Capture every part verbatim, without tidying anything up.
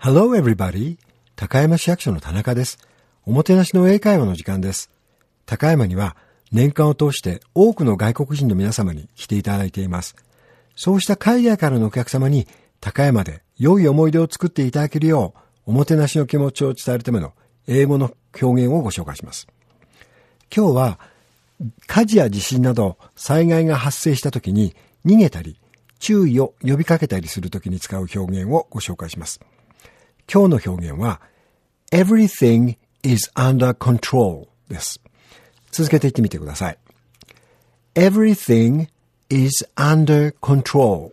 Hello everybody! 高山市役所の田中です。おもてなしの英会話の時間です。高山には年間を通して多くの外国人の皆様に来ていただいています。そうした海外からのお客様に高山で良い思い出を作っていただけるよう、おもてなしの気持ちを伝えるための英語の表現をご紹介します。今日は火事や地震など災害が発生した時に逃げたり注意を呼びかけたりする時に使う表現をご紹介します。今日の表現は Everything is under control です。続けて言ってみてください。Everything is under control.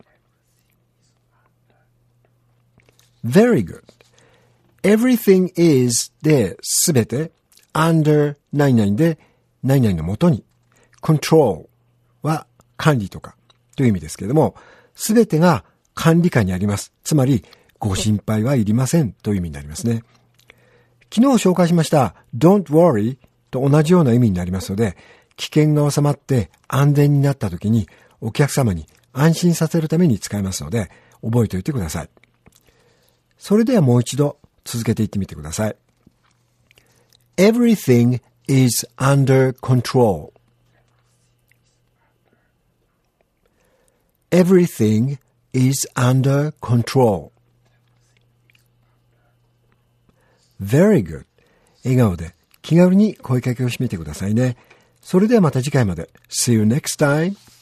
Very good. Everything is で、すべて under 何々で何々のもとに control は管理とかという意味ですけれども、すべてが管理下にあります。つまりご心配はいりませんという意味になりますね。昨日紹介しました Don't worry と同じような意味になりますので、危険が収まって安全になった時にお客様に安心させるために使いますので覚えておいてください。それではもう一度続けていってみてください。Everything is under control. Everything is under control. Very good. 笑顔で気軽に声かけをしてみてくださいね。それではまた次回まで。See you next time.